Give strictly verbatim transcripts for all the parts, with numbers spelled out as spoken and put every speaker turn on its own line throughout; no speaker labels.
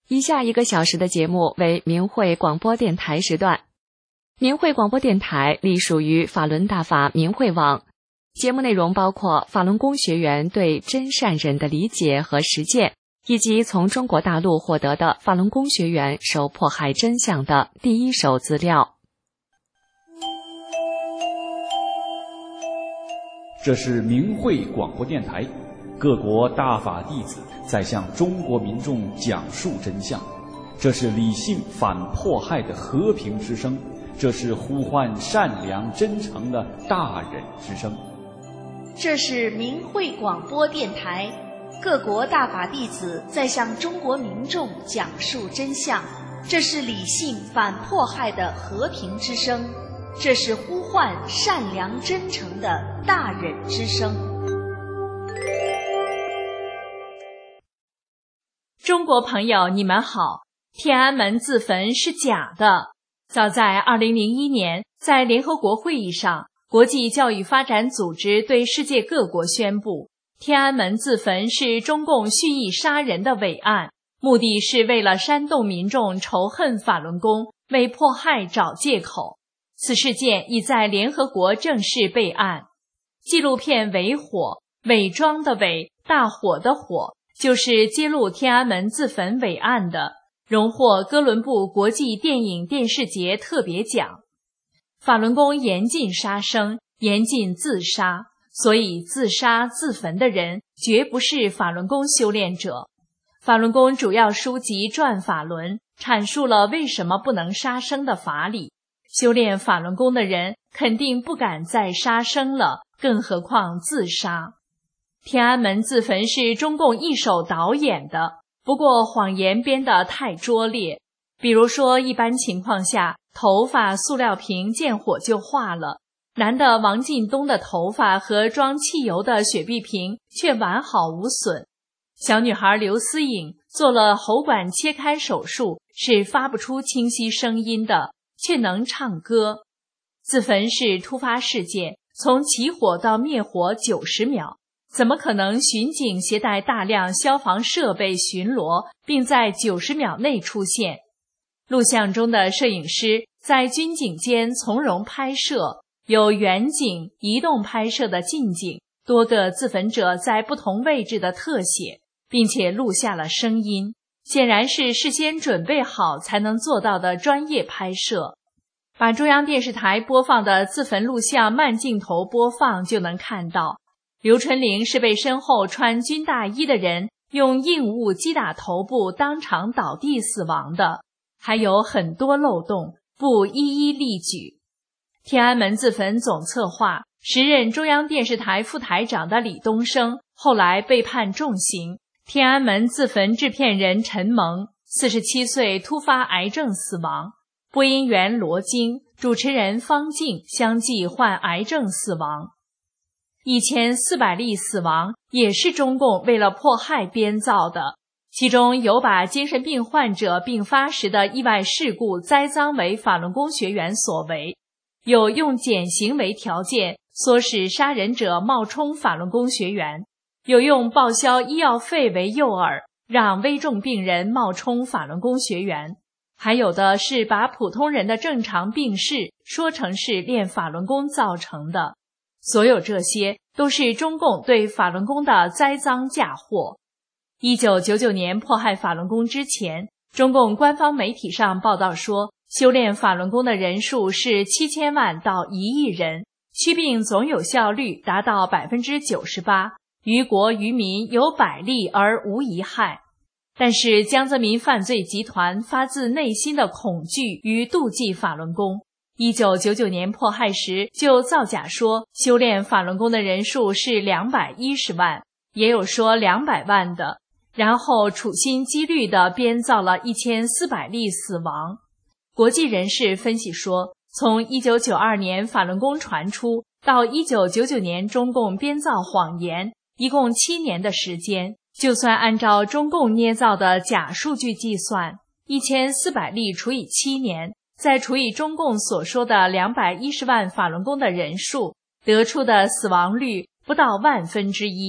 以下一个小时的节目为明慧广播电台时段。明慧广播电台隶属于法轮大法明慧网，节目内容包括法轮功学员对真善忍的理解和实践，以及从中国大陆获得的法轮功学员受迫害真相的第一手资料。
这是明慧广播电台，各国大法弟子在向中国民众讲述真相，这是理性反迫害的和平之声，这是呼唤善良真诚的大忍之声。
这是明慧广播电台，各国大法弟子在向中国民众讲述真相，这是理性反迫害的和平之声，这是呼唤善良真诚的大忍之声。
中国朋友，你们好，天安门自焚是假的。早在二零零一年，在联合国会议上，国际教育发展组织对世界各国宣布，天安门自焚是中共蓄意杀人的伪案，目的是为了煽动民众仇恨法轮功，为迫害找借口。此事件已在联合国正式备案。纪录片伪火，伪装的伪，大火的火，就是揭露天安门自焚伪案的，荣获哥伦布国际电影电视节特别奖。法轮功严禁杀生，严禁自杀，所以自杀自焚的人绝不是法轮功修炼者。法轮功主要书籍《转法轮》阐述了为什么不能杀生的法理，修炼法轮功的人肯定不敢再杀生了，更何况自杀。天安门自焚是中共一手导演的，不过谎言编得太拙劣。比如说，一般情况下，头发塑料瓶见火就化了，男的王进东的头发和装汽油的雪碧瓶却完好无损。小女孩刘思颖做了喉管切开手术，是发不出清晰声音的，却能唱歌。自焚是突发事件，从起火到灭火九十秒，怎么可能巡警携带大量消防设备巡逻，并在九十秒内出现？录像中的摄影师在军警间从容拍摄，有远景、移动拍摄的近景，多个自焚者在不同位置的特写，并且录下了声音，显然是事先准备好才能做到的专业拍摄。把中央电视台播放的自焚录像慢镜头播放就能看到，刘春玲是被身后穿军大衣的人用硬物击打头部，当场倒地死亡的，还有很多漏洞，不一一例举。天安门自焚总策划、时任中央电视台副台长的李东生后来被判重刑。天安门自焚制片人陈蒙四十七岁突发癌症死亡，播音员罗京、主持人方静相继患癌症死亡。一千四百例死亡也是中共为了迫害编造的，其中有把精神病患者病发时的意外事故栽赃为法轮功学员所为，有用减刑为条件唆使杀人者冒充法轮功学员，有用报销医药费为诱饵，让危重病人冒充法轮功学员，还有的是把普通人的正常病逝说成是练法轮功造成的。所有这些都是中共对法轮功的栽赃嫁祸。一九九九年迫害法轮功之前，中共官方媒体上报道说，修炼法轮功的人数是七千万到一亿人，祛病总有效率达到 百分之九十八， 于国于民有百利而无一害。但是江泽民犯罪集团发自内心的恐惧与妒忌法轮功，一九九九年迫害时就造假说修炼法轮功的人数是两百一十万，也有说两百万的，然后处心积虑地编造了一千四百例死亡。国际人士分析说，从一九九二年法轮功传出到一九九九年中共编造谎言，一共七年的时间，就算按照中共捏造的假数据计算，一千四百例除以七年，再除以中共所说的两百一十万法轮功的人数，得出的死亡率不到万分之一，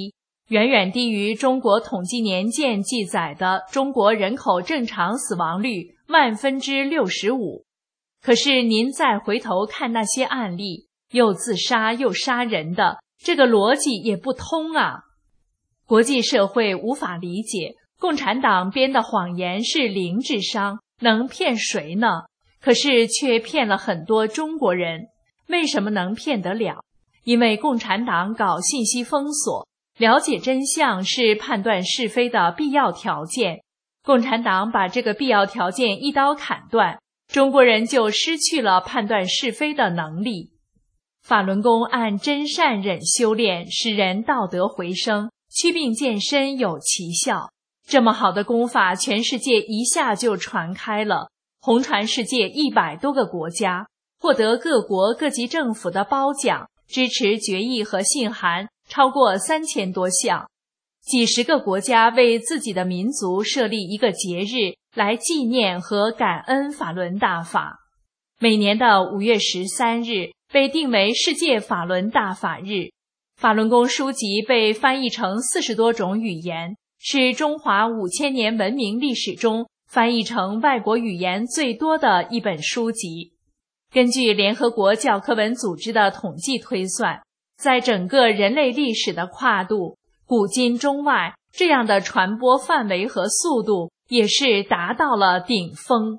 远远低于中国统计年鉴记载的中国人口正常死亡率万分之六十五。可是您再回头看那些案例，又自杀又杀人的，这个逻辑也不通啊。国际社会无法理解，共产党编的谎言是零智商，能骗谁呢？可是却骗了很多中国人。为什么能骗得了？因为共产党搞信息封锁，了解真相是判断是非的必要条件。共产党把这个必要条件一刀砍断，中国人就失去了判断是非的能力。法轮功按真善忍修炼，使人道德回升，祛病健身有奇效。这么好的功法，全世界一下就传开了，红传世界一百多个国家，获得各国各级政府的褒奖，支持决议和信函超过三千多项。几十个国家为自己的民族设立一个节日来纪念和感恩法轮大法。每年的五月十三日被定为世界法轮大法日。法轮功书籍被翻译成四十多种语言，是中华五千年文明历史中翻译成外国语言最多的一本书籍。根据联合国教科文组织的统计推算，在整个人类历史的跨度，古今中外，这样的传播范围和速度也是达到了顶峰。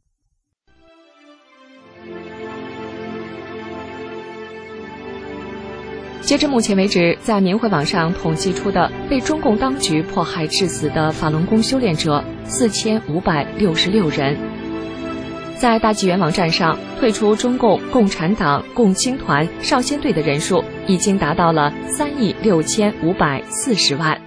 截至目前为止，在明慧网上统计出的被中共当局迫害致死的法轮功修炼者四千五百六十六人。在大纪元网站上，退出中共共产党共青团少先队的人数已经达到了三亿六千五百四十万。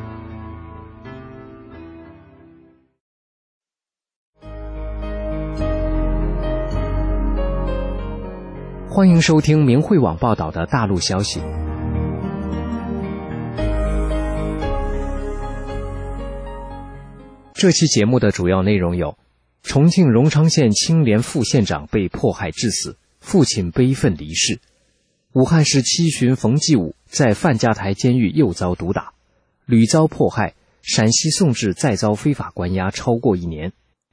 欢迎收听明慧网报道的大陆消息。这期节目的主要内容有：重庆荣昌县青莲副县长被迫害致死，父亲悲愤离世；武汉市七旬冯继武在范家台监狱又遭毒打，屡遭迫害；陕西宋志再遭非法关押超过一年。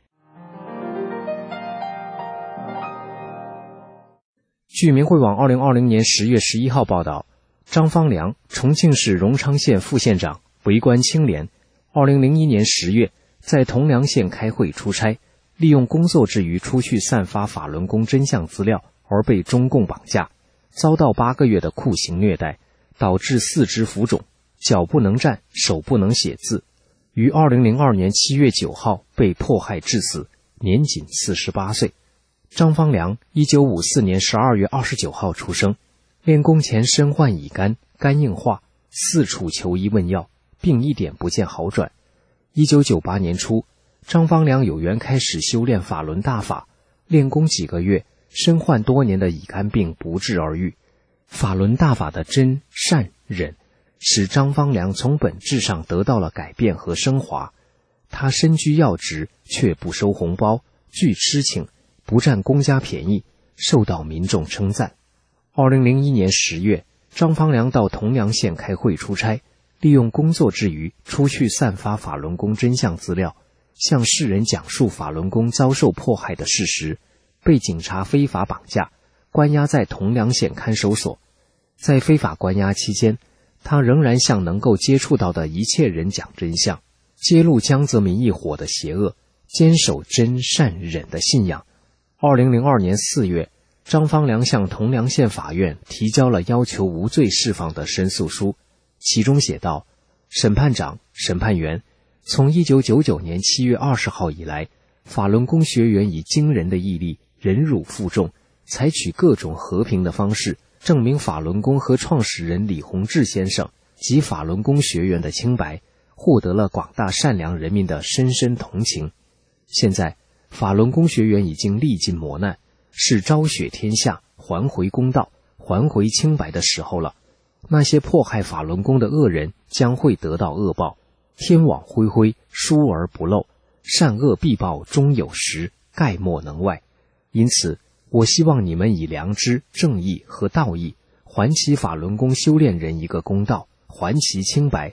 据明慧网二零二零年十月十一号报道，张方良，重庆市荣昌县副县长，为官清廉。二零零一年十月，在铜梁县开会出差，利用工作之余出去散发法轮功真相资料，而被中共绑架，遭到八个月的酷刑虐待，导致四肢浮肿，脚不能站，手不能写字。于二零零二年七月九号被迫害致死，年仅四十八岁。张方良一九五四年十二月二十九号出生，练功前身患乙肝，肝硬化，四处求医问药，并一点不见好转。一九九八年初，张方良有缘开始修炼法轮大法，练功几个月，身患多年的乙肝病不治而愈。法轮大法的真善忍，使张方良从本质上得到了改变和升华。他身居要职，却不收红包，拒吃请，不占公家便宜，受到民众称赞。二零零一年十月，张方良到铜梁县开会出差，利用工作之余出去散发法轮功真相资料，向世人讲述法轮功遭受迫害的事实，被警察非法绑架，关押在铜梁县看守所。在非法关押期间，他仍然向能够接触到的一切人讲真相，揭露江泽民一伙的邪恶，坚守真善忍的信仰。二零零二年四月，张方良向铜梁县法院提交了要求无罪释放的申诉书，其中写道：审判长、审判员，从一九九九年七月二十号以来，法轮功学员以惊人的毅力，忍辱负重，采取各种和平的方式，证明法轮功和创始人李洪志先生及法轮功学员的清白，获得了广大善良人民的深深同情。现在法轮功学员已经历尽磨难，是昭雪天下，还回公道，还回清白的时候了。那些迫害法轮功的恶人将会得到恶报，天网恢恢，疏而不漏，善恶必报终有时，概莫能外。因此，我希望你们以良知、正义和道义，还其法轮功修炼人一个公道，还其清白，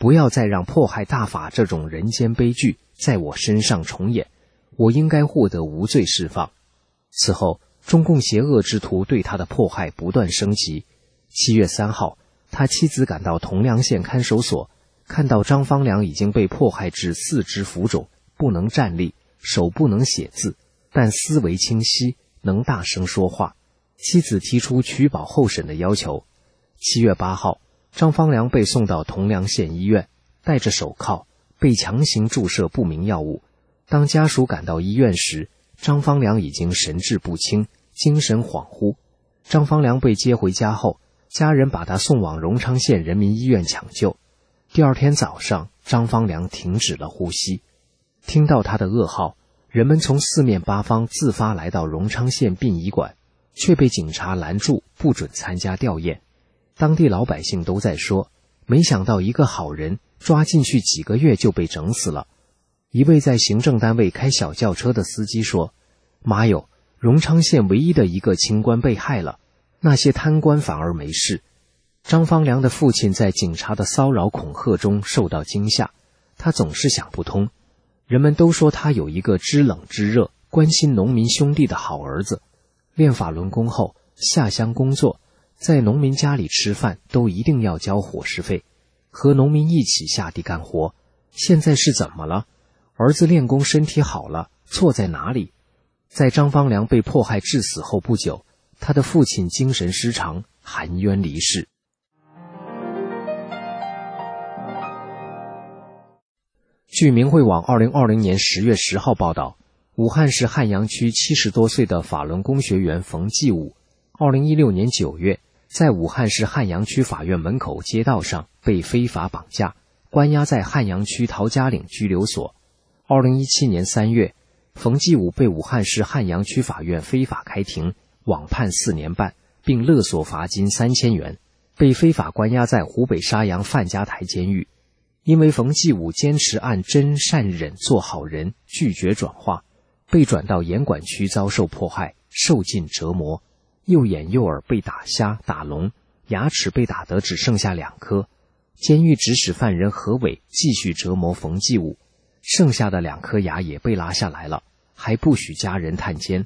不要再让迫害大法这种人间悲剧在我身上重演，我应该获得无罪释放。此后，中共邪恶之徒对他的迫害不断升级。七月三号，他妻子赶到铜梁县看守所，看到张方良已经被迫害至四肢浮肿，不能站立，手不能写字，但思维清晰，能大声说话。妻子提出取保候审的要求。七月八号，张方良被送到铜梁县医院，戴着手铐，被强行注射不明药物。当家属赶到医院时，张方良已经神志不清，精神恍惚。张方良被接回家后，家人把他送往荣昌县人民医院抢救。第二天早上，张方良停止了呼吸。听到他的噩耗，人们从四面八方自发来到荣昌县殡仪馆，却被警察拦住，不准参加吊唁。当地老百姓都在说，没想到一个好人抓进去几个月就被整死了。一位在行政单位开小轿车的司机说，妈哟，荣昌县唯一的一个清官被害了，那些贪官反而没事。张方良的父亲在警察的骚扰恐吓中受到惊吓，他总是想不通。人们都说他有一个知冷知热、关心农民兄弟的好儿子，练法轮功后下乡工作，在农民家里吃饭都一定要交伙食费，和农民一起下地干活。现在是怎么了？儿子练功身体好了，错在哪里？在张方良被迫害致死后不久，他的父亲精神失常，含冤离世。据明慧网二零二零年十月十号报道，武汉市汉阳区七十多岁的法轮功学员冯继武，二零一六年九月，在武汉市汉阳区法院门口街道上被非法绑架，关押在汉阳区陶家岭拘留所。二零一七年三月，冯继武被武汉市汉阳区法院非法开庭，网判四年半，并勒索罚金三千元，被非法关押在湖北沙洋范家台监狱。因为冯继武坚持按真善忍做好人，拒绝转化，被转到严管区遭受迫害，受尽折磨，右眼右耳被打瞎打聋，牙齿被打得只剩下两颗。监狱指使犯人何伟继续折磨冯继武，剩下的两颗牙也被拉下来了，还不许家人探监。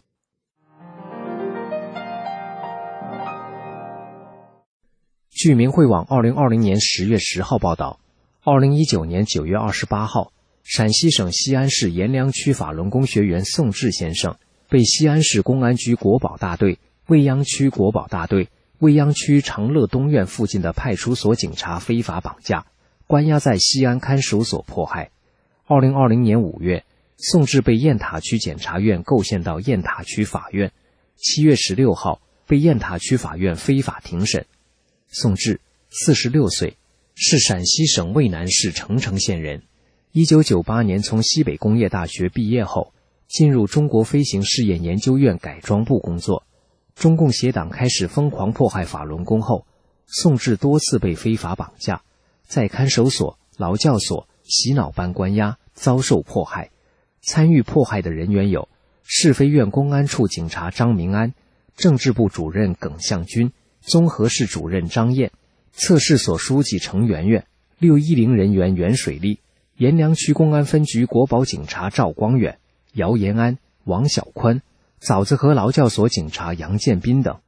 据明慧网二零二零年十月十号报道，二零一九年九月二十八号，陕西省西安市阎良区法轮功学员宋志先生被西安市公安局国保大队、未央区国保大队、未央区长乐东院附近的派出所警察非法绑架，关押在西安看守所迫害。二零二零年五月，宋志被雁塔区检察院构陷到雁塔区法院，七月十六号被雁塔区法院非法庭审。宋志，四十六岁，是陕西省渭南市澄城县人。一九九八年从西北工业大学毕业后，进入中国飞行试验研究院改装部工作。中共邪党开始疯狂迫害法轮功后，宋志多次被非法绑架，在看守所、劳教所、洗脑班关押，遭受迫害。参与迫害的人员有市非院公安处警察张明安、政治部主任耿向军、综合市主任张燕、测试所书记程媛媛、六一零人员袁水利、阎良区公安分局国保警察赵光远、姚延安、王小宽、枣子河劳教所警察杨建斌等。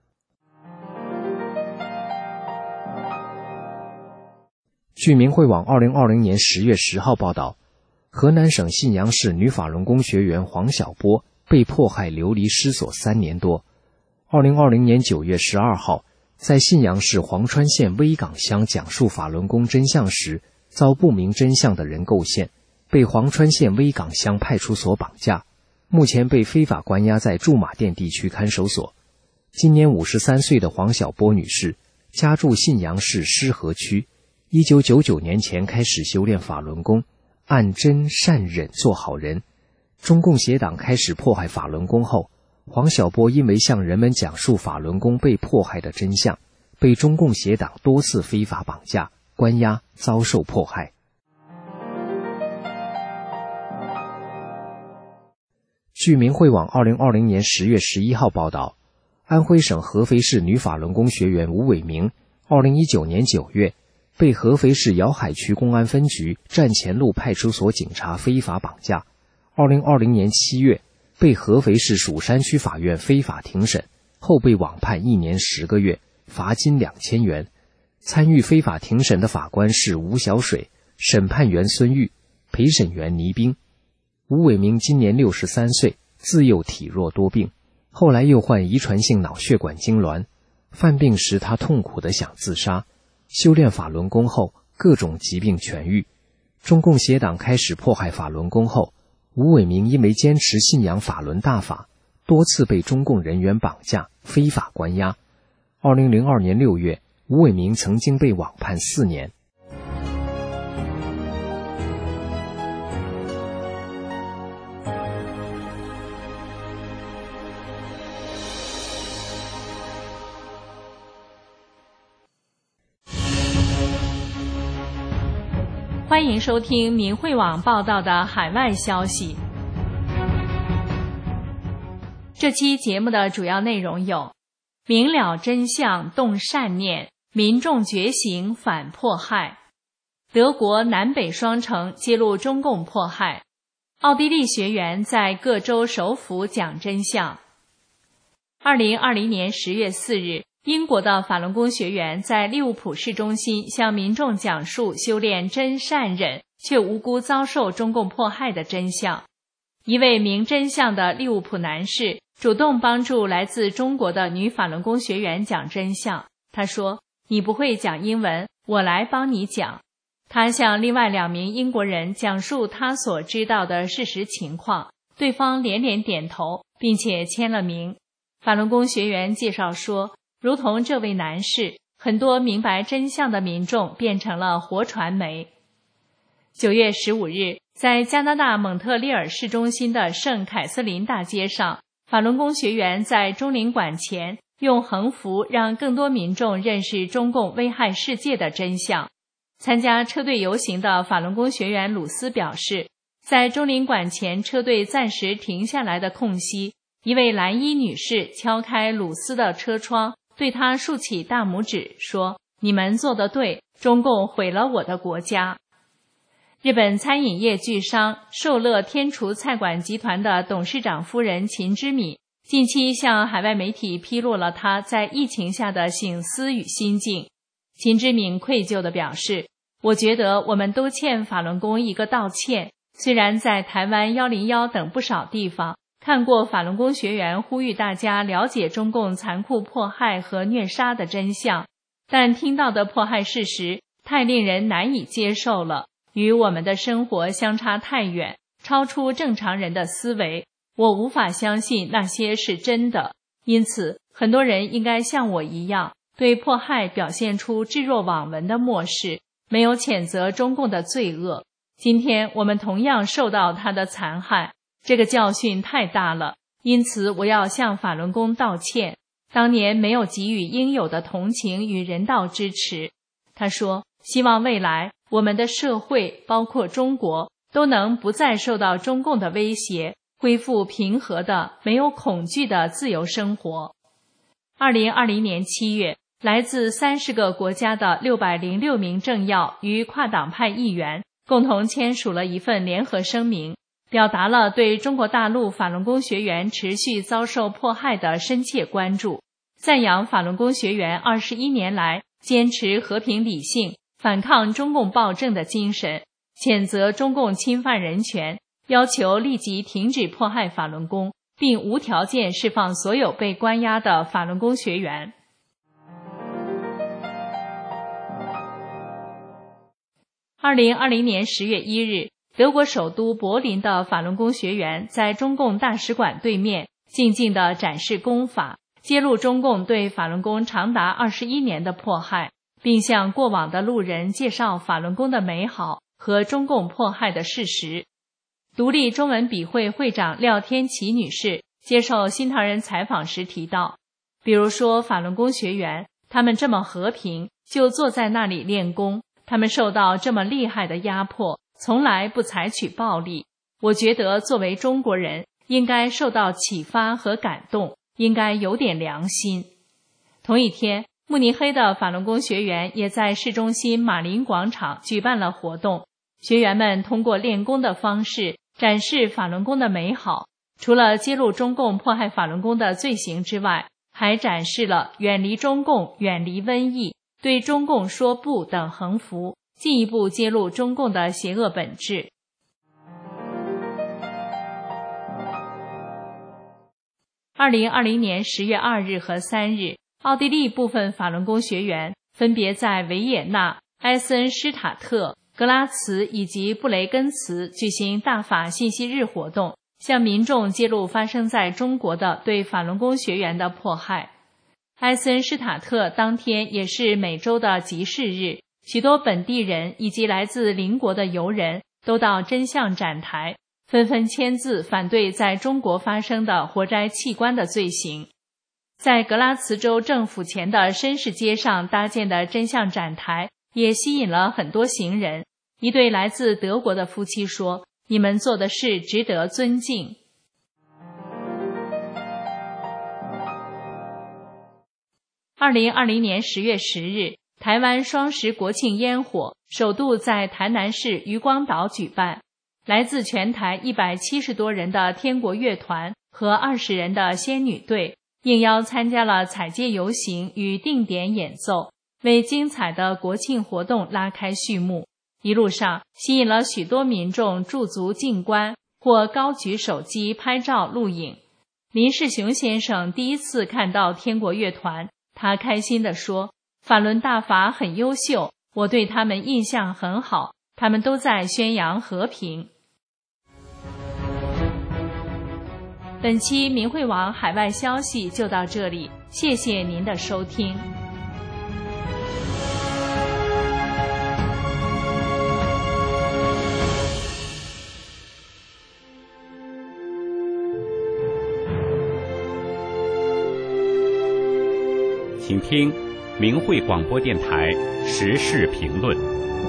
据明慧网二零二零年十月十号报道，河南省信阳市女法轮功学员黄小波被迫害流离失所三年多。二零二零年九月十二号，在信阳市黄川县威岗乡讲述法轮功真相时，遭不明真相的人构陷，被黄川县威岗乡派出所绑架，目前被非法关押在驻马店地区看守所。今年五十三岁的黄小波女士，家住信阳市施河区，一九九九年前开始修炼法轮功，按真善忍做好人。中共邪党开始迫害法轮功后，黄小波因为向人们讲述法轮功被迫害的真相，被中共邪党多次非法绑架、关押，遭受迫害。据明慧网二零二零年十月十一号报道，安徽省合肥市女法轮功学员吴伟明二零一九年九月被合肥市瑶海区公安分局站前路派出所警察非法绑架。二零二零年七月，被合肥市蜀山区法院非法庭审，后被网判一年十个月，罚金两千元。参与非法庭审的法官是吴小水，审判员孙玉，陪审员倪兵。吴伟明今年六十三岁，自幼体弱多病，后来又患遗传性脑血管痉挛。犯病时他痛苦地想自杀，修炼法轮功后各种疾病痊愈。中共邪党开始迫害法轮功后，吴伟明因为坚持信仰法轮大法，多次被中共人员绑架、非法关押。二零零二年六月，吴伟明曾经被网判四年。
欢迎收听明慧网报道的海外消息。这期节目的主要内容有：明了真相动善念，民众觉醒反迫害；德国南北双城揭露中共迫害；奥地利学员在各州首府讲真相。二零二零年十月四日，英国的法轮功学员在利物浦市中心向民众讲述修炼真善忍却无辜遭受中共迫害的真相。一位明真相的利物浦男士主动帮助来自中国的女法轮功学员讲真相。他说：“你不会讲英文，我来帮你讲。”他向另外两名英国人讲述他所知道的事实情况，对方连连点头，并且签了名。法轮功学员介绍说，如同这位男士，很多明白真相的民众变成了活传媒。九月十五日，在加拿大蒙特利尔市中心的圣凯瑟琳大街上，法轮功学员在中领馆前用横幅让更多民众认识中共危害世界的真相。参加车队游行的法轮功学员鲁斯表示，在中领馆前车队暂时停下来的空隙，一位蓝衣女士敲开鲁斯的车窗，对他竖起大拇指说：“你们做得对，中共毁了我的国家。”日本餐饮业巨商寿乐天厨菜馆集团的董事长夫人秦之敏近期向海外媒体披露了她在疫情下的省思与心境。秦之敏愧疚地表示：“我觉得我们都欠法轮功一个道歉。虽然在台湾一零一等不少地方看过法轮功学员呼吁大家了解中共残酷迫害和虐杀的真相，但听到的迫害事实太令人难以接受了，与我们的生活相差太远，超出正常人的思维，我无法相信那些是真的。因此，很多人应该像我一样，对迫害表现出置若罔闻的漠视，没有谴责中共的罪恶。今天我们同样受到他的残害，这个教训太大了，因此我要向法轮功道歉，当年没有给予应有的同情与人道支持。”他说，希望未来我们的社会，包括中国，都能不再受到中共的威胁，恢复平和的、没有恐惧的自由生活。二零二零年七月，来自三十个国家的六百零六名政要与跨党派议员共同签署了一份联合声明，表达了对中国大陆法轮功学员持续遭受迫害的深切关注，赞扬法轮功学员二十一年来坚持和平理性、反抗中共暴政的精神，谴责中共侵犯人权，要求立即停止迫害法轮功，并无条件释放所有被关押的法轮功学员。二零二零年十月一日，德国首都柏林的法轮功学员在中共大使馆对面静静地展示功法，揭露中共对法轮功长达二十一年的迫害，并向过往的路人介绍法轮功的美好和中共迫害的事实。独立中文笔会会长廖天琪女士接受新唐人采访时提到，比如说法轮功学员，他们这么和平，就坐在那里练功，他们受到这么厉害的压迫，从来不采取暴力。我觉得作为中国人，应该受到启发和感动，应该有点良心。同一天， 慕尼黑的法轮功学员也在市中心马林广场举办了活动，学员们通过练功的方式展示法轮功的美好，除了揭露中共迫害法轮功的罪行之外，还展示了远离中共、远离瘟疫、对中共说不等横幅，进一步揭露中共的邪恶本质。二零二零年十月二日和三日，奥地利部分法轮功学员分别在维也纳、埃森施塔特、格拉茨以及布雷根茨举行大法信息日活动，向民众揭露发生在中国的对法轮功学员的迫害。埃森施塔特当天也是每周的集市日，许多本地人以及来自邻国的游人都到真相展台，纷纷签字反对在中国发生的活摘器官的罪行。在格拉茨州政府前的绅士街上搭建的真相展台也吸引了很多行人。一对来自德国的夫妻说：“你们做的事值得尊敬。”二零二零年十月十日，台湾双十国庆烟火首度在台南市渔光岛举办。来自全台一百七十多人的天国乐团和二十人的仙女队应邀参加了彩街游行与定点演奏，为精彩的国庆活动拉开序幕。一路上吸引了许多民众驻足静观或高举手机拍照录影。林世雄先生第一次看到天国乐团，他开心地说：“法轮大法很优秀，我对他们印象很好，他们都在宣扬和平。”本期明慧网海外消息就到这里，谢谢您的收听。
请听明慧广播电台时事评论。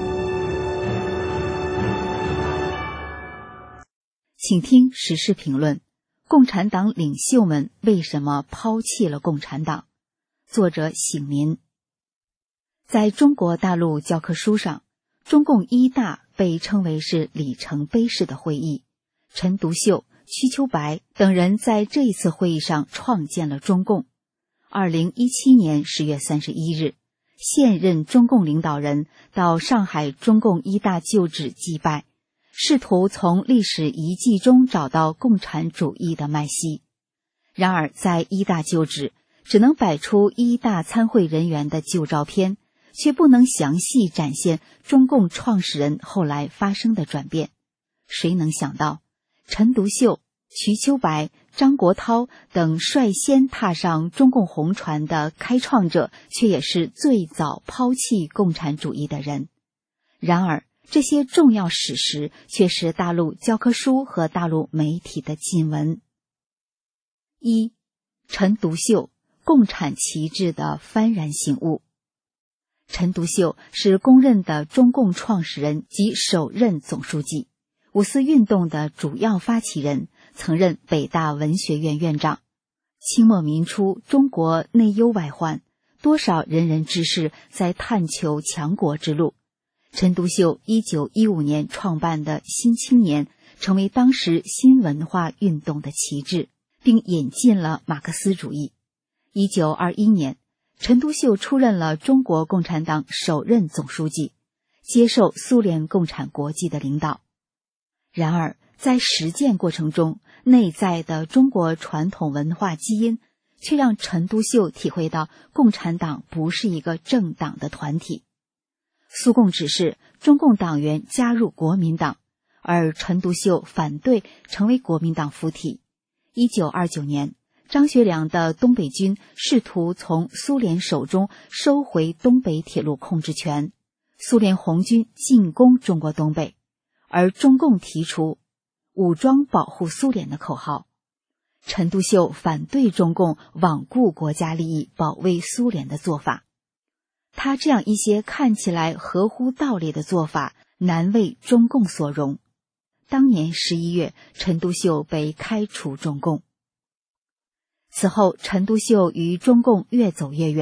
请听时事评论：共产党领袖们为什么抛弃了共产党？作者醒民。在中国大陆教科书上，中共一大被称为是里程碑式的会议。陈独秀、瞿秋白等人在这一次会议上创建了中共。二零一七年十月三十一日，现任中共领导人到上海中共一大旧址祭拜，试图从历史遗迹中找到共产主义的脉息。然而在一大旧址只能摆出一大参会人员的旧照片，却不能详细展现中共创始人后来发生的转变。谁能想到陈独秀、瞿秋白、张国焘等率先踏上中共红船的开创者，却也是最早抛弃共产主义的人。然而这些重要史实却是大陆教科书和大陆媒体的禁闻。一、陈独秀，共产旗帜的幡然醒悟。陈独秀是公认的中共创始人及首任总书记，五四运动的主要发起人，曾任北大文学院院长。清末民初，中国内忧外患，多少仁人志士在探求强国之路。陈独秀一九一五年创办的新青年，成为当时新文化运动的旗帜，并引进了马克思主义。一九二一年，陈独秀出任了中国共产党首任总书记，接受苏联共产国际的领导。然而在实践过程中，内在的中国传统文化基因却让陈独秀体会到共产党不是一个政党的团体。苏共指示中共党员加入国民党，而陈独秀反对成为国民党附体。一九二九年，张学良的东北军试图从苏联手中收回东北铁路控制权，苏联红军进攻中国东北，而中共提出武装保护苏联的口号。陈独秀反对中共罔顾国家利益保卫苏联的做法。他这样一些看起来合乎道理的做法，难为中共所容。当年十一月，陈独秀被开除中共。此后，陈独秀与中共越走越远，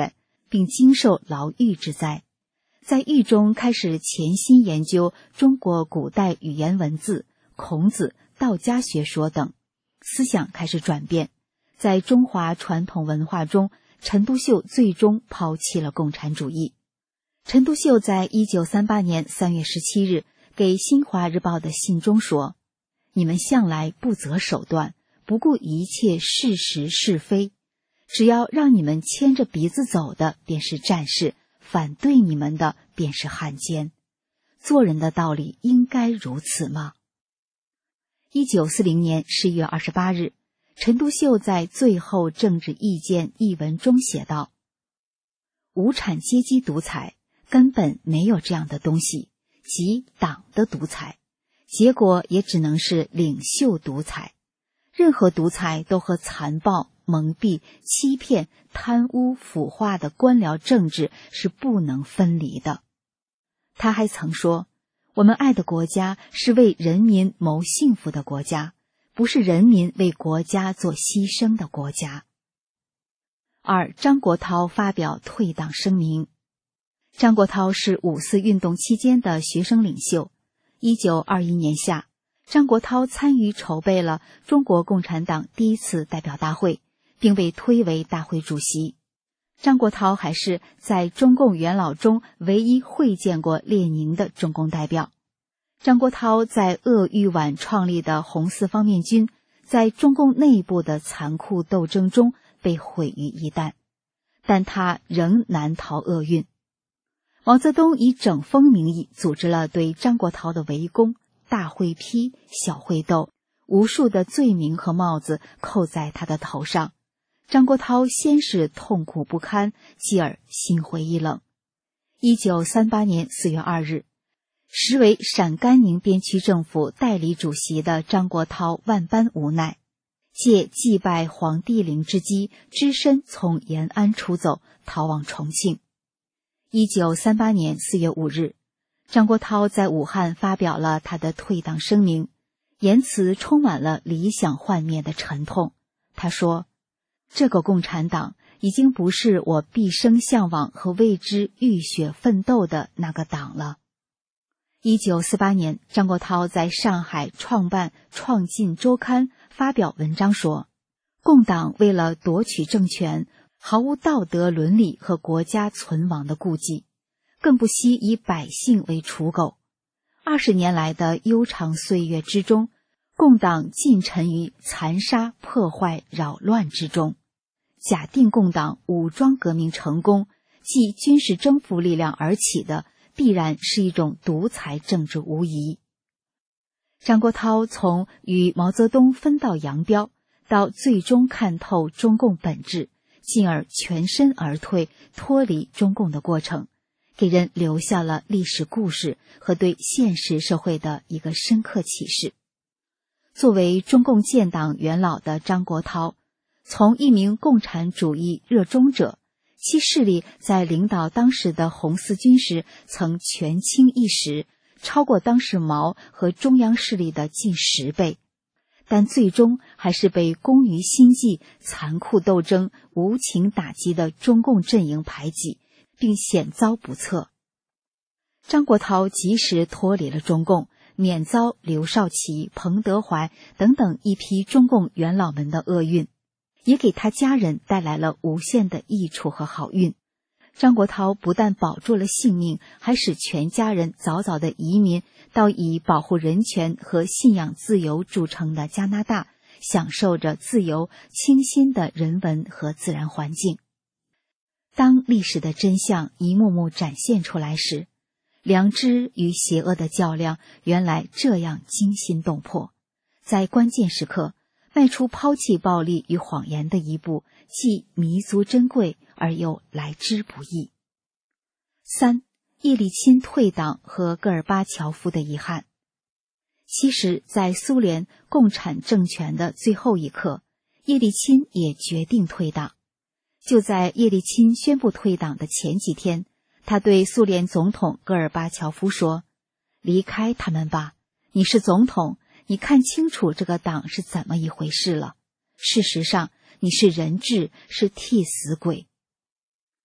并经受牢狱之灾。在狱中开始潜心研究中国古代语言文字、孔子、道家学说等，思想开始转变。在中华传统文化中，陈独秀最终抛弃了共产主义。陈独秀在一九三八年三月十七日给新华日报的信中说：你们向来不择手段，不顾一切事实是非，只要让你们牵着鼻子走的便是战士，反对你们的便是汉奸。做人的道理应该如此吗？一九四零年十一月二十八日，陈独秀在最后政治意见一文中写道：无产阶级独裁根本没有这样的东西，即党的独裁，结果也只能是领袖独裁。任何独裁都和残暴、蒙蔽、欺骗、贪污、腐化的官僚政治是不能分离的。他还曾说，我们爱的国家是为人民谋幸福的国家，不是人民为国家做牺牲的国家。二、张国焘发表退党声明。张国焘是五四运动期间的学生领袖。一九二一年夏，张国焘参与筹备了中国共产党第一次代表大会，并被推为大会主席。张国焘还是在中共元老中唯一会见过列宁的中共代表。张国焘在鄂豫皖创立的红四方面军，在中共内部的残酷斗争中被毁于一旦，但他仍难逃厄运。毛泽东以整风名义组织了对张国焘的围攻，大会批、小会斗，无数的罪名和帽子扣在他的头上。张国焘先是痛苦不堪，继而心灰意冷。一九三八年四月二日，时为陕甘宁边区政府代理主席的张国焘万般无奈，借祭拜黄帝陵之机，只身从延安出走，逃往重庆。一九三八年四月五日，张国焘在武汉发表了他的退党声明，言辞充满了理想幻灭的沉痛。他说：这个共产党已经不是我毕生向往和为之浴血奋斗的那个党了。一九四八年，张国焘在上海创办《创进周刊》，发表文章说，共党为了夺取政权，毫无道德伦理和国家存亡的顾忌，更不惜以百姓为刍狗。二十年来的悠长岁月之中，共党尽沉于残杀、破坏、扰乱之中。假定共党武装革命成功，继军事征服力量而起的，必然是一种独裁政治无疑。张国焘从与毛泽东分道扬镳，到最终看透中共本质，进而全身而退，脱离中共的过程，给人留下了历史故事和对现实社会的一个深刻启示。作为中共建党元老的张国焘，从一名共产主义热衷者，其势力在领导当时的红四军时曾权倾一时，超过当时毛和中央势力的近十倍，但最终还是被工于心计、残酷斗争、无情打击的中共阵营排挤，并险遭不测。张国焘及时脱离了中共，免遭刘少奇、彭德怀等等一批中共元老们的厄运，也给他家人带来了无限的益处和好运。张国焘不但保住了性命，还使全家人早早的移民到以保护人权和信仰自由著称的加拿大，享受着自由清新的人文和自然环境。当历史的真相一幕幕展现出来时，良知与邪恶的较量原来这样惊心动魄。在关键时刻迈出抛弃暴力与谎言的一步，既弥足珍贵而又来之不易。三、叶利钦退党和戈尔巴乔夫的遗憾。其实在苏联共产政权的最后一刻，叶利钦也决定退党。就在叶利钦宣布退党的前几天，他对苏联总统戈尔巴乔夫说：离开他们吧，你是总统，你看清楚这个党是怎么一回事了。事实上，你是人质，是替死鬼。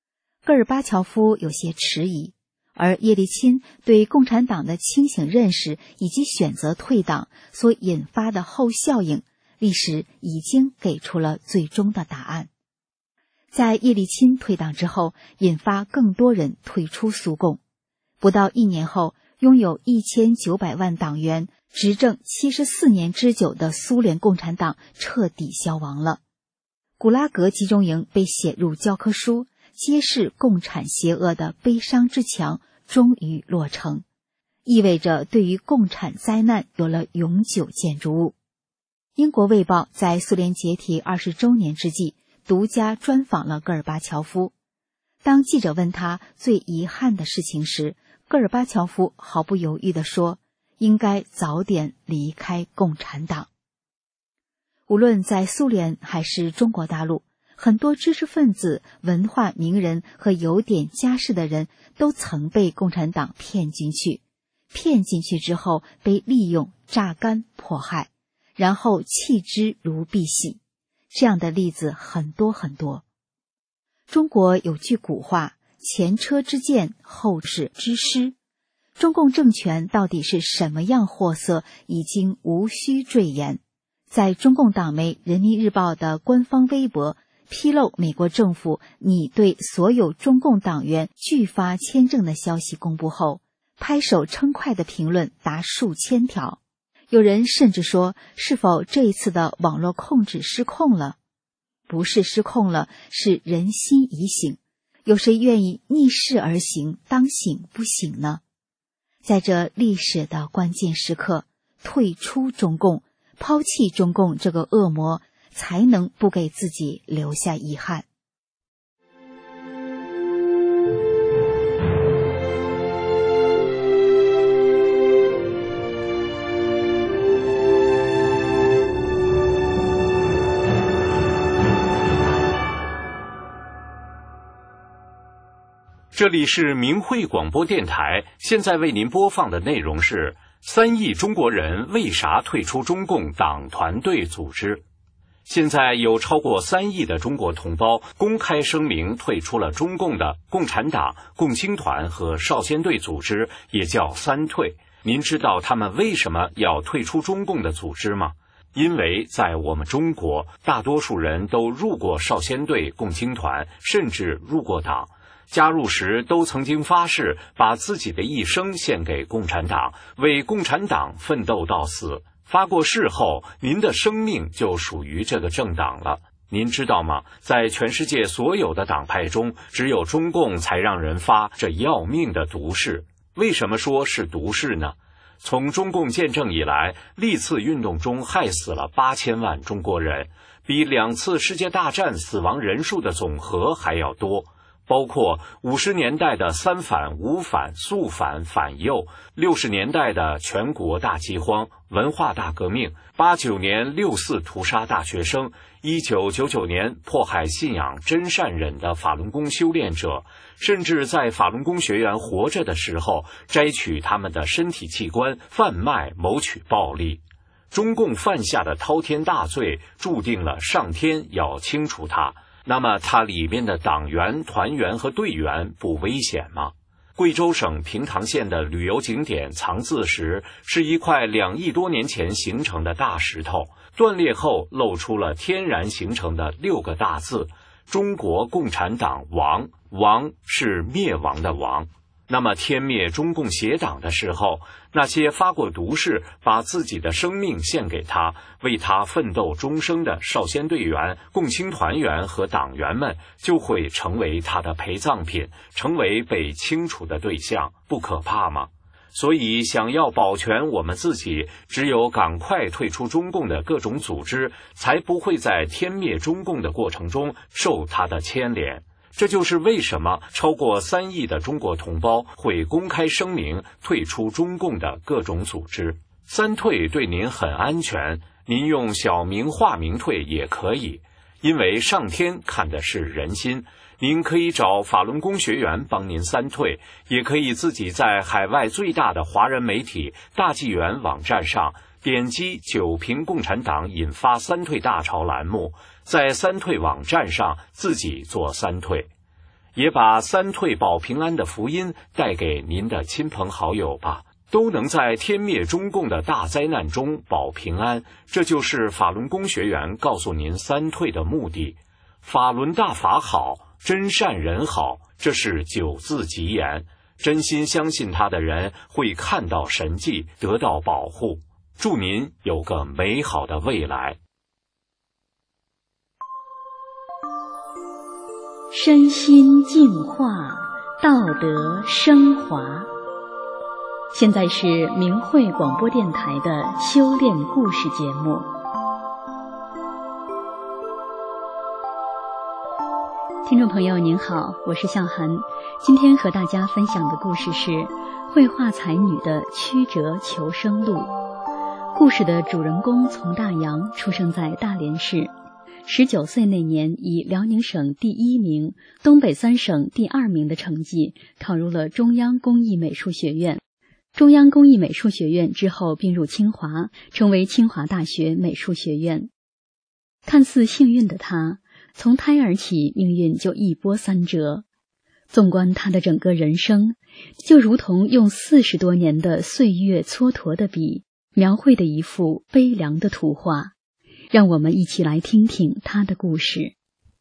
戈尔巴乔夫有些迟疑，而叶利钦对共产党的清醒认识以及选择退党所引发的后效应，历史已经给出了最终的答案。在叶利钦退党之后，引发更多人退出苏共。不到一年后，拥有一千九百万党员、执政七十四年之久的苏联共产党彻底消亡了。古拉格集中营被写入教科书，揭示共产邪恶的悲伤之墙终于落成，意味着对于共产灾难有了永久建筑物。英国卫报在苏联解体二十周年之际，独家专访了戈尔巴乔夫。当记者问他最遗憾的事情时，戈尔巴乔夫毫不犹豫地说，应该早点离开共产党。无论在苏联还是中国大陆，很多知识分子、文化名人和有点家世的人都曾被共产党骗进去，骗进去之后被利用、榨干、迫害，然后弃之如敝屣。这样的例子很多很多。中国有句古话，前车之鉴，后事之师。中共政权到底是什么样货色，已经无需赘言。在中共党媒《人民日报》的官方微博披露美国政府拟对所有中共党员拒发签证的消息公布后，拍手称快的评论达数千条。有人甚至说，是否这一次的网络控制失控了？不是失控了，是人心已醒。有谁愿意逆势而行，当醒不醒呢？在这历史的关键时刻，退出中共，抛弃中共这个恶魔，才能不给自己留下遗憾。
这里是明慧广播电台，现在为您播放的内容是三亿中国人为啥退出中共党团队组织。现在有超过三亿的中国同胞公开声明退出了中共的共产党、共青团和少先队组织，也叫三退。您知道他们为什么要退出中共的组织吗？因为在我们中国，大多数人都入过少先队、共青团，甚至入过党。加入时都曾经发誓把自己的一生献给共产党，为共产党奋斗到死。发过誓后，您的生命就属于这个政党了。您知道吗？在全世界所有的党派中，只有中共才让人发这要命的毒誓。为什么说是毒誓呢？从中共建政以来，历次运动中害死了八千万中国人，比两次世界大战死亡人数的总和还要多。包括五十年代的三反、五反、肃反、反右，六十年代的全国大饥荒、文化大革命，八九年六四屠杀大学生，一九九九年迫害信仰真善忍的法轮功修炼者，甚至在法轮功学员活着的时候摘取他们的身体器官，贩卖谋取暴利。中共犯下的滔天大罪，注定了上天要清除它。那么它里面的党员、团员和队员不危险吗？贵州省平塘县的旅游景点藏字石是一块两亿多年前形成的大石头，断裂后露出了天然形成的六个大字：中国共产党亡。亡是灭亡的亡。那么天灭中共邪党的时候，那些发过毒誓把自己的生命献给他，为他奋斗终生的少先队员、共青团员和党员们就会成为他的陪葬品，成为被清除的对象，不可怕吗？所以想要保全我们自己，只有赶快退出中共的各种组织，才不会在天灭中共的过程中受他的牵连。这就是为什么超过三亿的中国同胞会公开声明退出中共的各种组织。三退对您很安全，您用小名化名退也可以，因为上天看的是人心。您可以找法轮功学员帮您三退，也可以自己在海外最大的华人媒体大纪元网站上点击九评共产党引发三退大潮栏目，在三退网站上自己做三退。 也把三退保平安的福音带给您的亲朋好友吧，都能在天灭中共的大灾难中保平安。这就是法轮功学员告诉您三退的目的。法轮大法好，真善人好，这是九字吉言。真心相信他的人会看到神迹，得到保护。祝您有个美好的未来。
身心净化，道德升华。现在是明慧广播电台的修炼故事节目。听众朋友您好，我是向涵，今天和大家分享的故事是绘画才女的曲折求生路。故事的主人公丛大洋出生在大连市，十九岁那年以辽宁省第一名、东北三省第二名的成绩考入了中央工艺美术学院。中央工艺美术学院之后并入清华，成为清华大学美术学院。看似幸运的他，从胎儿起命运就一波三折。纵观他的整个人生，就如同用四十多年的岁月蹉跎的笔，描绘的一幅悲凉的图画。让我们一起来听听他的故事。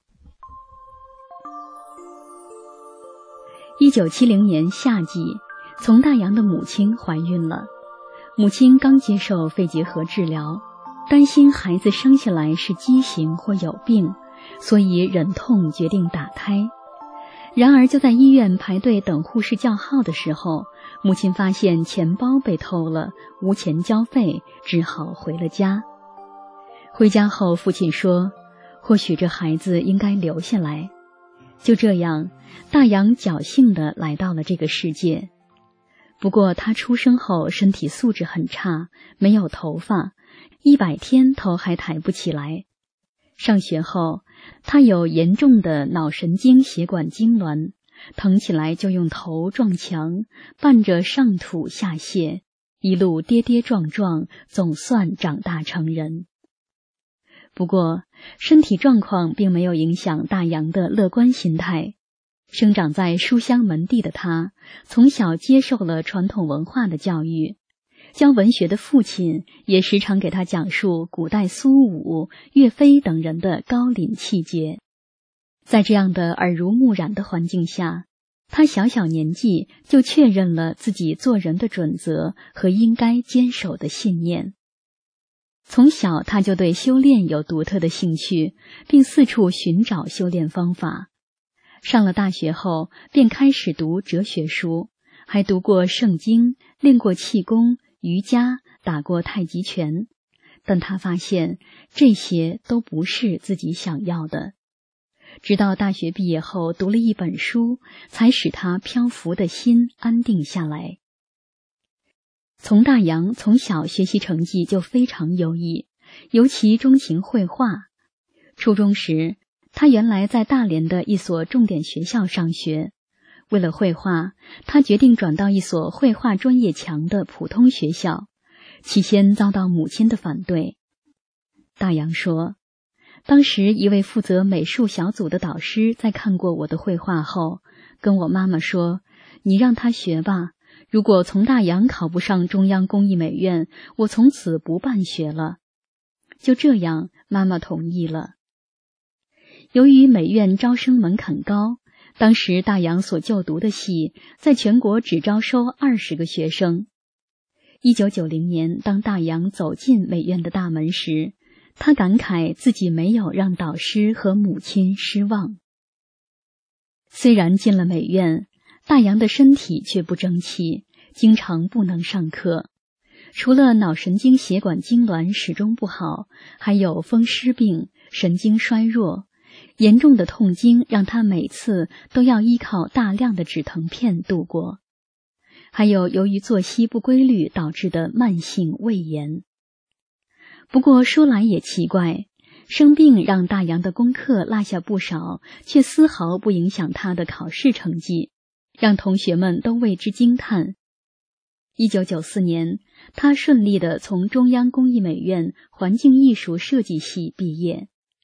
一九七零年夏季，丛大洋的母亲怀孕了。母亲刚接受肺结核治疗，担心孩子生下来是畸形或有病，所以忍痛决定打胎。然而就在医院排队等护士叫号的时候，母亲发现钱包被偷了，无钱交费，只好回了家。回家后，父亲说，或许这孩子应该留下来。就这样，大洋侥幸地来到了这个世界。不过他出生后身体素质很差，没有头发，一百天头还抬不起来。上学后，他有严重的脑神经血管痉挛，疼起来就用头撞墙，伴着上吐下泻，一路跌跌撞撞，总算长大成人。不过身体状况并没有影响大洋的乐观心态。生长在书香门第的他，从小接受了传统文化的教育，教文学的父亲也时常给他讲述古代苏武、岳飞等人的高凛气节。在这样的耳濡目染的环境下，他小小年纪就确认了自己做人的准则和应该坚守的信念。从小他就对修炼有独特的兴趣，并四处寻找修炼方法。上了大学后，便开始读哲学书，还读过圣经，练过气功、瑜伽，打过太极拳。但他发现这些都不是自己想要的。直到大学毕业后读了一本书，才使他漂浮的心安定下来。丛大洋从小学习成绩就非常优异，尤其钟情绘画。初中时，他原来在大连的一所重点学校上学，为了绘画，他决定转到一所绘画专业强的普通学校，起先遭到母亲的反对。大洋说，当时一位负责美术小组的导师在看过我的绘画后，跟我妈妈说，你让他学吧，如果丛大洋考不上中央工艺美院，我从此不办学了。就这样，妈妈同意了。由于美院招生门槛高，当时大洋所就读的系在全国只招收二十个学生。一九九零年，当大洋走进美院的大门时，他感慨自己没有让导师和母亲失望。虽然进了美院，大洋的身体却不争气，经常不能上课。除了脑神经血管痉挛始终不好，还有风湿病、神经衰弱。严重的痛经让他每次都要依靠大量的止疼片度过，还有由于作息不规律导致的慢性胃炎。不过说来也奇怪，生病让大洋的功课落下不少，却丝毫不影响他的考试成绩，让同学们都为之惊叹。一九九四年，他顺利地从中央工艺美院环境艺术设计系毕业。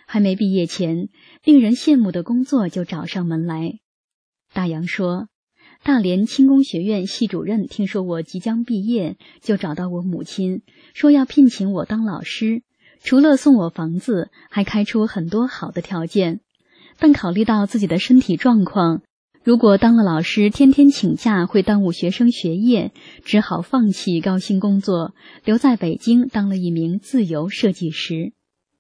还没毕业前，令人羡慕的工作就找上门来。大洋说，大连轻工学院系主任听说我即将毕业，就找到我母亲，说要聘请我当老师，除了送我房子，还开出很多好的条件。但考虑到自己的身体状况，如果当了老师天天请假会耽误学生学业，只好放弃高薪工作，留在北京当了一名自由设计师。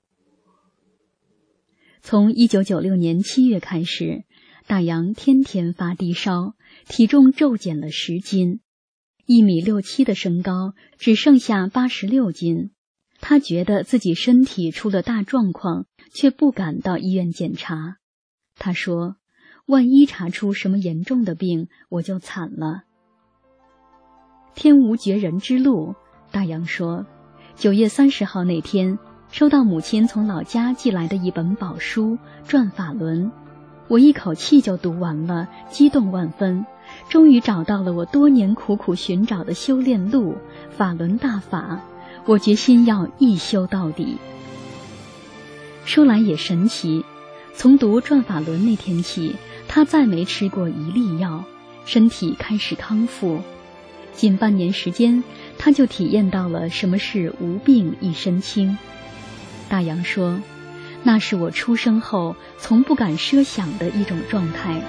从一九九六年七月开始，大洋天天发低烧，体重骤减了十斤，一米六七的身高只剩下八十六斤。他觉得自己身体出了大状况，却不敢到医院检查。他说，万一查出什么严重的病，我就惨了。天无绝人之路，大洋说，九月三十号那天，收到母亲从老家寄来的一本宝书《转法轮》，我一口气就读完了，激动万分，终于找到了我多年苦苦寻找的修炼路——法轮大法。我决心要一修到底。说来也神奇，从读《转法轮》那天起，他再没吃过一粒药，身体开始康复。仅半年时间，他就体验到了什么是无病一身轻。大洋说，那是我出生后从不敢奢想的一种状态。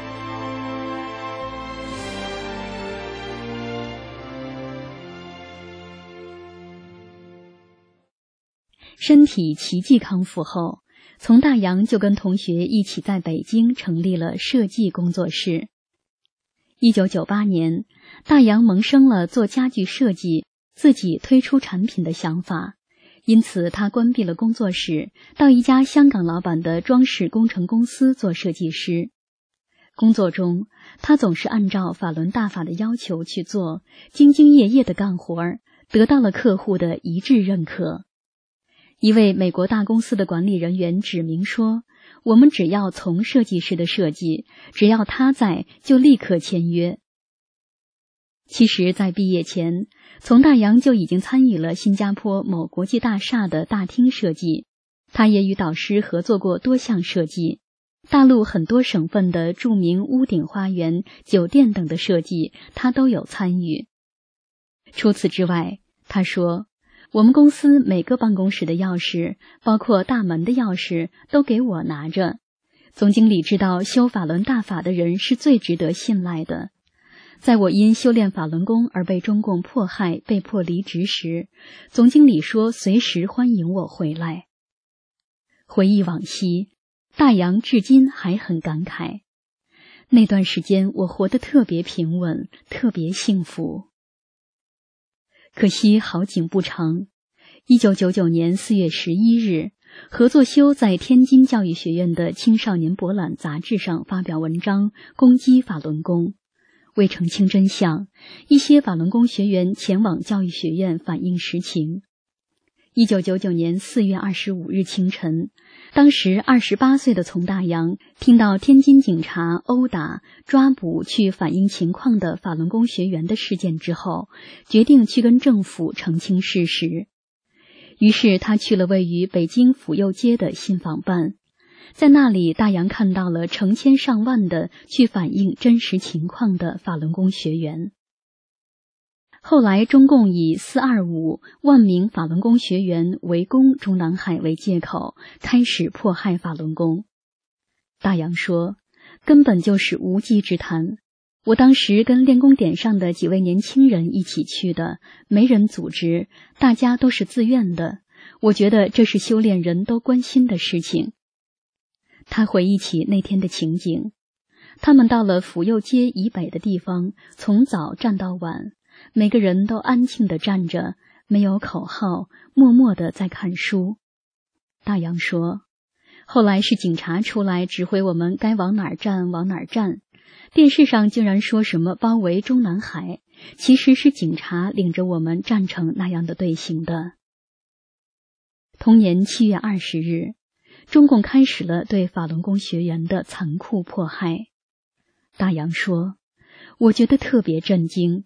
身体奇迹康复后，从大洋就跟同学一起在北京成立了设计工作室。一九九八年，大洋萌生了做家具设计、自己推出产品的想法，因此他关闭了工作室，到一家香港老板的装饰工程公司做设计师。工作中，他总是按照法轮大法的要求去做，兢兢业业的干活儿，得到了客户的一致认可。一位美国大公司的管理人员指明说，我们只要从设计师的设计，只要他在，就立刻签约。其实在毕业前，从大洋就已经参与了新加坡某国际大厦的大厅设计，他也与导师合作过多项设计，大陆很多省份的著名屋顶花园、酒店等的设计，他都有参与。除此之外，他说，我们公司每个办公室的钥匙，包括大门的钥匙，都给我拿着。总经理知道修法轮大法的人是最值得信赖的。在我因修炼法轮功而被中共迫害，被迫离职时，总经理说随时欢迎我回来。回忆往昔，大洋至今还很感慨。那段时间我活得特别平稳，特别幸福。可惜好景不长，一九九九年四月十一日，何作修在天津教育学院的青少年博览杂志上发表文章，攻击法轮功。为澄清真相，一些法轮功学员前往教育学院反映实情。一九九九年四月二十五日清晨，当时二十八岁的丛大洋听到天津警察殴打、抓捕去反映情况的法轮功学员的事件之后，决定去跟政府澄清事实。于是他去了位于北京府右街的信访办，在那里大洋看到了成千上万的去反映真实情况的法轮功学员。后来中共以四二五万名法轮功学员围攻中南海为借口，开始迫害法轮功。大洋说，根本就是无稽之谈。我当时跟练功点上的几位年轻人一起去的，没人组织，大家都是自愿的。我觉得这是修炼人都关心的事情。他回忆起那天的情景，他们到了府右街以北的地方，从早站到晚，每个人都安静地站着，没有口号，默默地在看书。大洋说，后来是警察出来指挥我们该往哪儿站往哪儿站，电视上竟然说什么包围中南海，其实是警察领着我们站成那样的队形的。同年七月二十日，中共开始了对法轮功学员的残酷迫害。大洋说，我觉得特别震惊，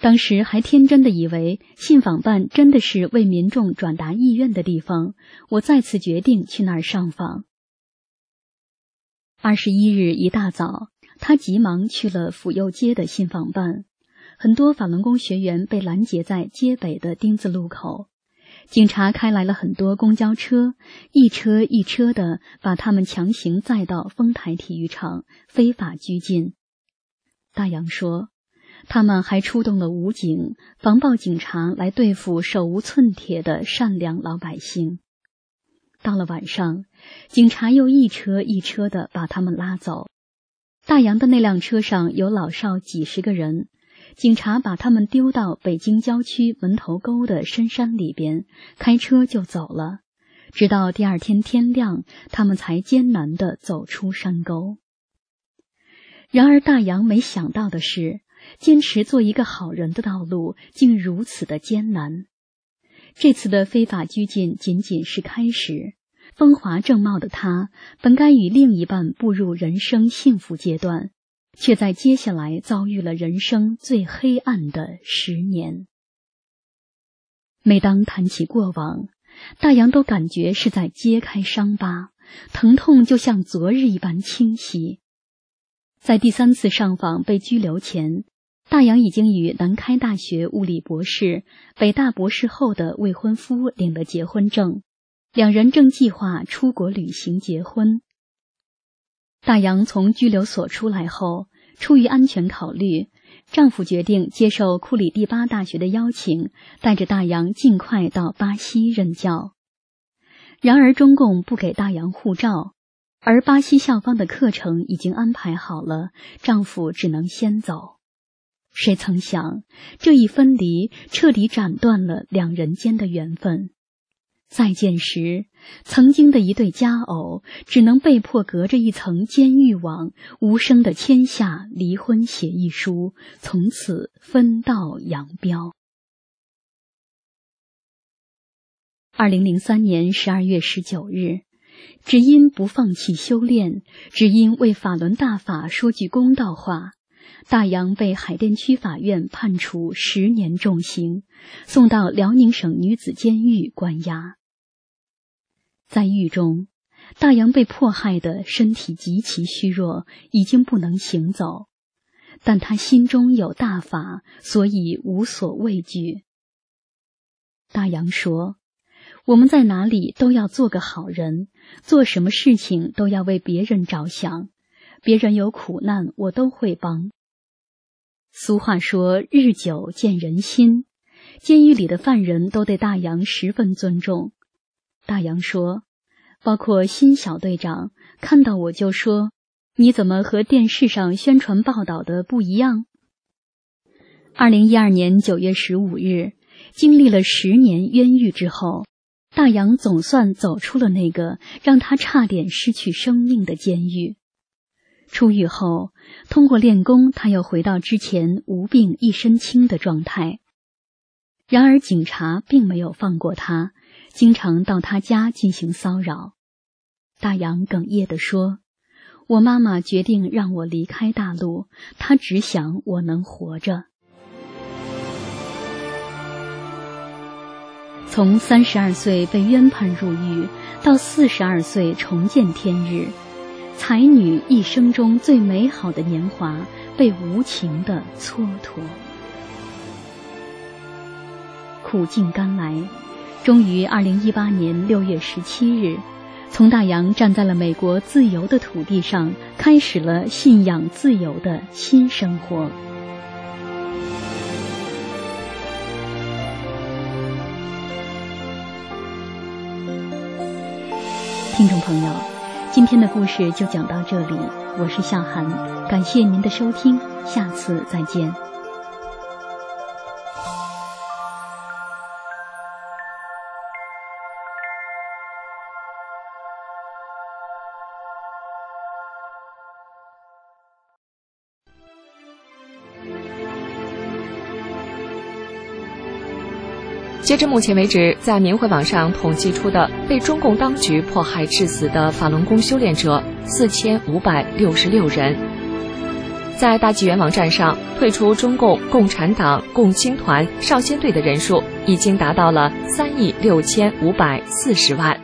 当时还天真的以为信访办真的是为民众转达意愿的地方，我再次决定去那儿上访。二十一日一大早，他急忙去了府右街的信访办，很多法轮功学员被拦截在街北的丁字路口，警察开来了很多公交车，一车一车的把他们强行载到丰台体育场，非法拘禁。大洋说，他们还出动了武警、防暴警察来对付手无寸铁的善良老百姓。到了晚上，警察又一车一车的把他们拉走。大洋的那辆车上有老少几十个人，警察把他们丢到北京郊区门头沟的深山里边，开车就走了。直到第二天天亮，他们才艰难地走出山沟。然而大洋没想到的是，坚持做一个好人的道路竟如此的艰难。这次的非法拘禁仅仅是开始，风华正茂的他本该与另一半步入人生幸福阶段，却在接下来遭遇了人生最黑暗的十年。每当谈起过往，大洋都感觉是在揭开伤疤，疼痛就像昨日一般清晰。在第三次上访被拘留前，大洋已经与南开大学物理博士、北大博士后的未婚夫领了结婚证，两人正计划出国旅行结婚。大洋从拘留所出来后，出于安全考虑，丈夫决定接受库里第八大学的邀请，带着大洋尽快到巴西任教。然而中共不给大洋护照，而巴西校方的课程已经安排好了，丈夫只能先走。谁曾想，这一分离彻底斩断了两人间的缘分。再见时，曾经的一对佳偶只能被迫隔着一层监狱网，无声地签下离婚协议书，从此分道扬镳。二零零三年十二月十九日，只因不放弃修炼，只因为法轮大法说句公道话，大洋被海淀区法院判处十年重刑，送到辽宁省女子监狱关押。在狱中，大洋被迫害的身体极其虚弱，已经不能行走，但他心中有大法，所以无所畏惧。大洋说，我们在哪里都要做个好人，做什么事情都要为别人着想，别人有苦难我都会帮。俗话说，日久见人心，监狱里的犯人都对大洋十分尊重。大洋说，包括辛小队长，看到我就说，你怎么和电视上宣传报道的不一样？二零一二年九月十五日，经历了十年冤狱之后，大洋总算走出了那个让他差点失去生命的监狱。出狱后，通过练功，他又回到之前无病一身轻的状态。然而警察并没有放过他，经常到他家进行骚扰。大洋哽咽地说，我妈妈决定让我离开大陆，她只想我能活着。从三十二岁被冤判入狱，到四十二岁重见天日，才女一生中最美好的年华被无情地蹉跎。苦尽甘来，终于二零一八年六月十七日，从大洋站在了美国自由的土地上，开始了信仰自由的新生活。听众朋友，今天的故事就讲到这里，我是夏涵，感谢您的收听，下次再见。
截至目前为止，在明慧网上统计出的被中共当局迫害致死的法轮功修炼者四千五百六十六人。 在大纪元网站上，退出中共共产党共青团少先队的人数已经达到了三亿六千五百四十万。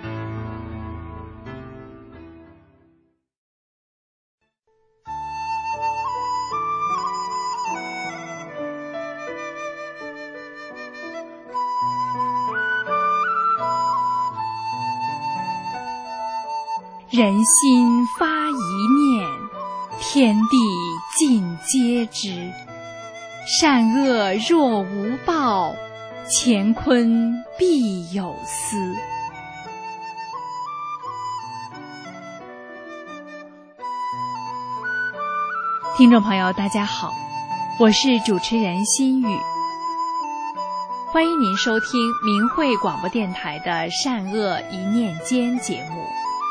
人心发一念，天地尽皆知。善恶若无报，乾坤必有私。听众朋友，大家好，我是主持人心雨，欢迎您收听明慧广播电台的《善恶一念间》节目。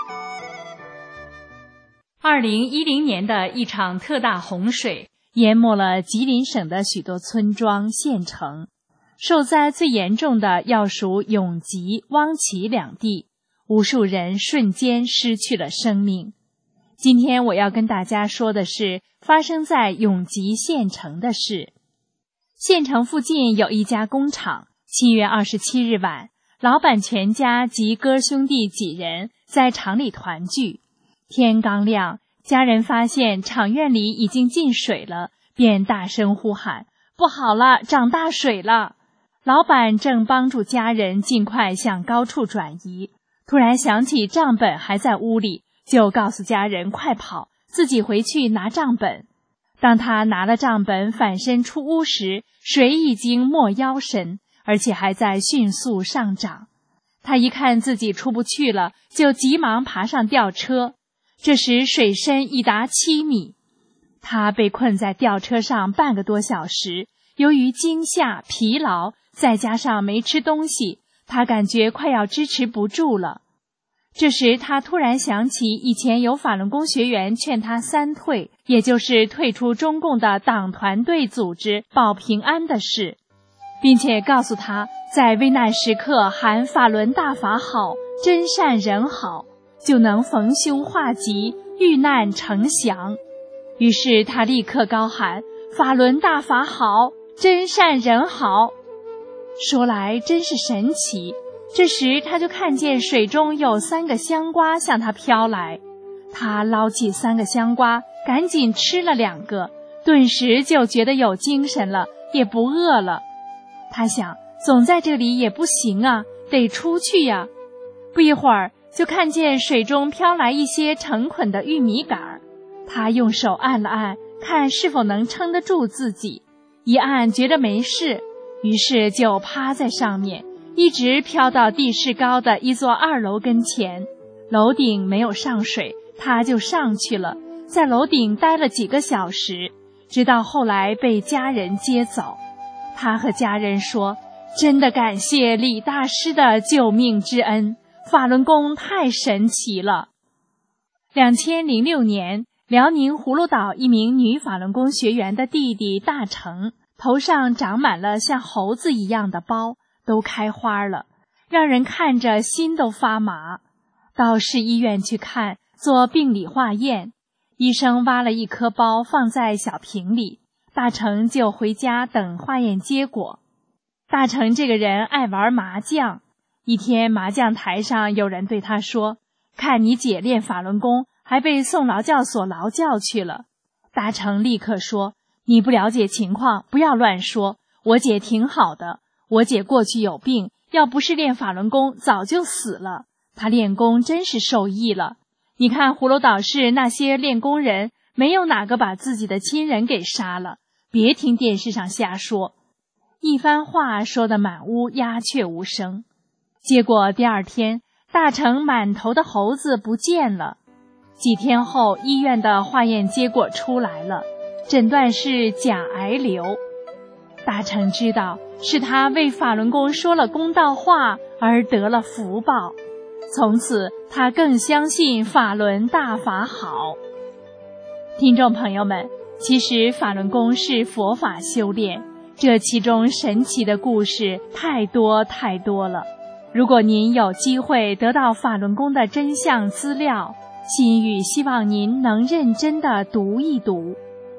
二零一零年的一场特大洪水淹没了吉林省的许多村庄县城，受灾最严重的要数永吉、汪岐两地，无数人瞬间失去了生命。今天我要跟大家说的是发生在永吉县城的事。县城附近有一家工厂，七月二十七日晚，老板全家及哥兄弟几人在厂里团聚。天刚亮，家人发现厂院里已经进水了，便大声呼喊：不好了，涨大水了！老板正帮助家人尽快向高处转移，突然想起账本还在屋里，就告诉家人快跑，自己回去拿账本。当他拿了账本反身出屋时，水已经没腰深，而且还在迅速上涨。他一看自己出不去了，就急忙爬上吊车。这时水深已达七米，他被困在吊车上半个多小时，由于惊吓、疲劳，再加上没吃东西，他感觉快要支持不住了。这时他突然想起以前有法轮功学员劝他三退，也就是退出中共的党团队组织保平安的事，并且告诉他在危难时刻喊法轮大法好，真善人好，就能逢凶化吉，遇难成祥。于是他立刻高喊：法轮大法好，真善人好。说来真是神奇，这时他就看见水中有三个香瓜向他飘来，他捞起三个香瓜，赶紧吃了两个，顿时就觉得有精神了，也不饿了。他想，总在这里也不行啊，得出去呀。不一会儿就看见水中飘来一些成捆的玉米杆，他用手按了按，看是否能撑得住自己。一按觉得没事，于是就趴在上面，一直飘到地势高的一座二楼跟前。楼顶没有上水，他就上去了，在楼顶待了几个小时，直到后来被家人接走。他和家人说：真的感谢李大师的救命之恩，法轮功太神奇了。二零零六年，辽宁葫芦岛一名女法轮功学员的弟弟大成，头上长满了像猴子一样的包，都开花了，让人看着心都发麻。到市医院去看，做病理化验，医生挖了一颗包放在小瓶里，大成就回家等化验结果。大成这个人爱玩麻将，一天麻将台上有人对他说：看你姐练法轮功，还被送劳教所劳教去了。大成立刻说：你不了解情况，不要乱说，我姐挺好的，我姐过去有病，要不是练法轮功早就死了，她练功真是受益了。你看葫芦岛市那些练功人，没有哪个把自己的亲人给杀了，别听电视上瞎说。一番话说得满屋鸦雀无声。结果第二天，大成满头的猴子不见了。几天后，医院的化验结果出来了，诊断是甲癌瘤。大成知道是他为法轮功说了公道话而得了福报，从此他更相信法轮大法好。听众朋友们，其实法轮功是佛法修炼，这其中神奇的故事太多太多了。如果您有机会得到法轮功的真相资料，心语希望您能认真地读一读。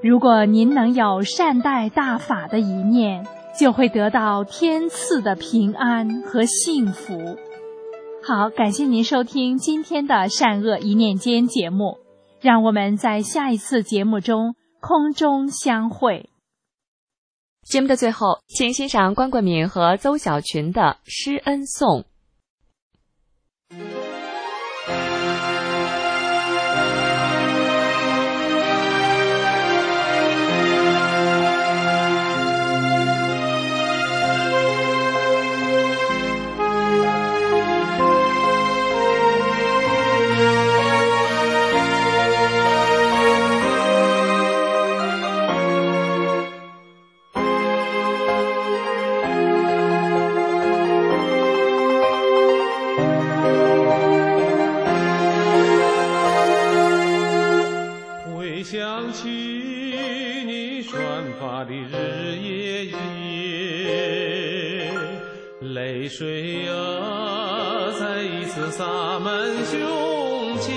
如果您能有善待大法的一念，就会得到天赐的平安和幸福。好，感谢您收听今天的善恶一念间节目，让我们在下一次节目中空中相会。
节目的最后，请欣赏关桂敏和邹小群的《施恩颂》。
泪水啊，再一次洒满胸前，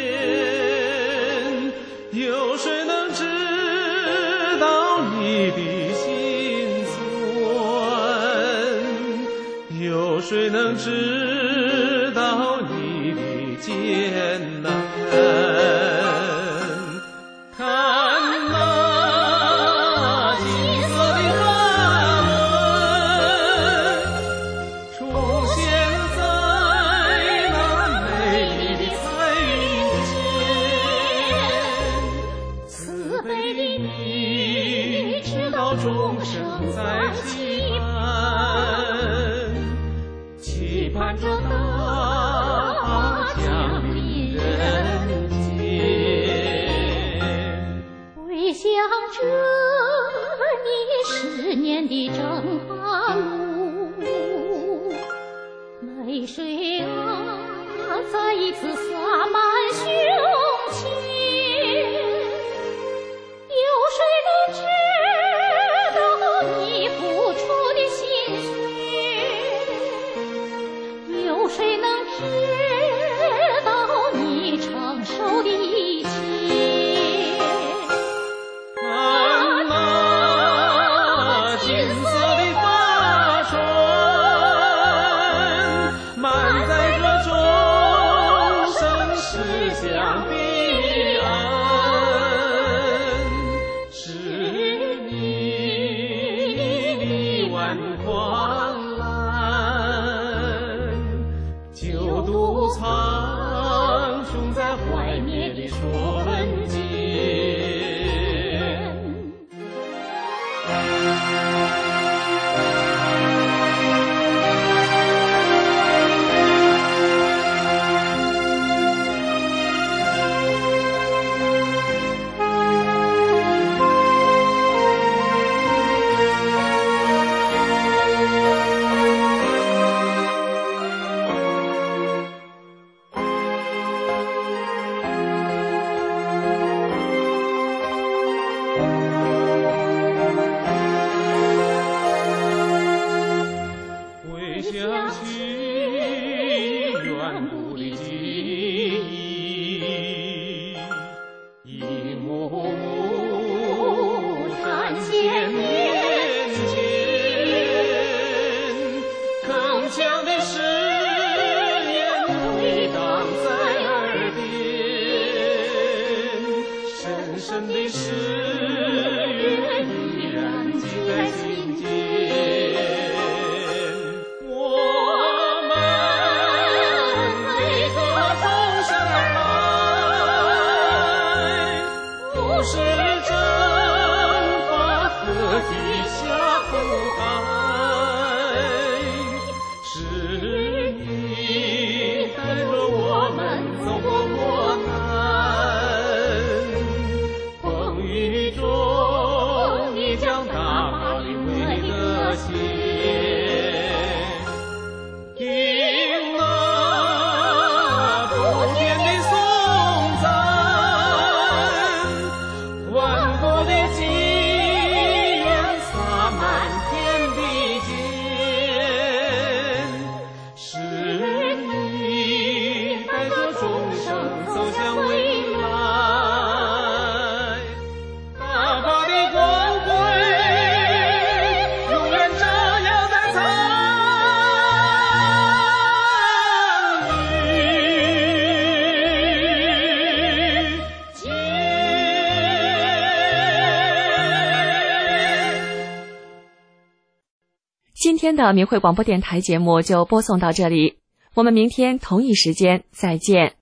有谁能知道你的心酸？有谁能知道你的艰难？
着你十年的征航路，泪水啊，再一次洒满胸前。有谁能知道你付出的心血？有谁能知道你承受的一切？我们每个
天的明慧广播电台节目就播送到这里，我们明天同一时间再见。